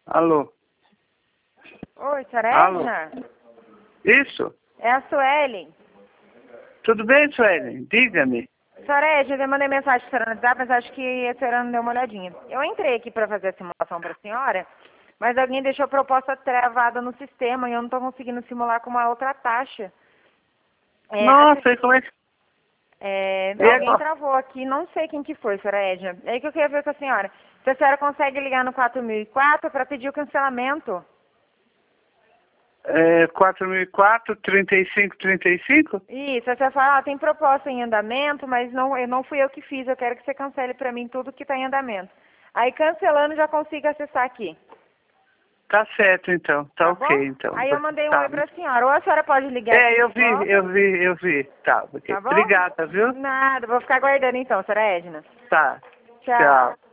Alô? Oi, senhora Alô? Edna? Isso? É a Suelen. Tudo bem, Suelen? Diga-me. Senhora Edna, eu mandei mensagem para a senhora no WhatsApp, mas acho que a senhora não deu uma olhadinha. Eu entrei aqui para fazer a simulação para a senhora, mas alguém deixou a proposta travada no sistema e eu não estou conseguindo simular com uma outra taxa. Nossa, e como é que... E Alguém agora? travou aqui, não sei quem que foi, senhora Edna. É aí que eu queria ver com a senhora. Se a senhora consegue ligar no 4004 para pedir o cancelamento. 4004, 3535? Isso, a senhora fala, tem proposta em andamento, mas não fui eu que fiz, eu quero que você cancele para mim tudo que está em andamento. Aí cancelando já consigo acessar aqui. Tá certo, então. Tá ok, Bom? então. Aí eu mandei um Tá. oi para a senhora. Ou a senhora pode ligar aqui Eu de volta. vi. Tá, ok. Tá bom? Obrigada, viu? Nada, vou ficar aguardando então, senhora Edna. Tá. Tchau. Tchau.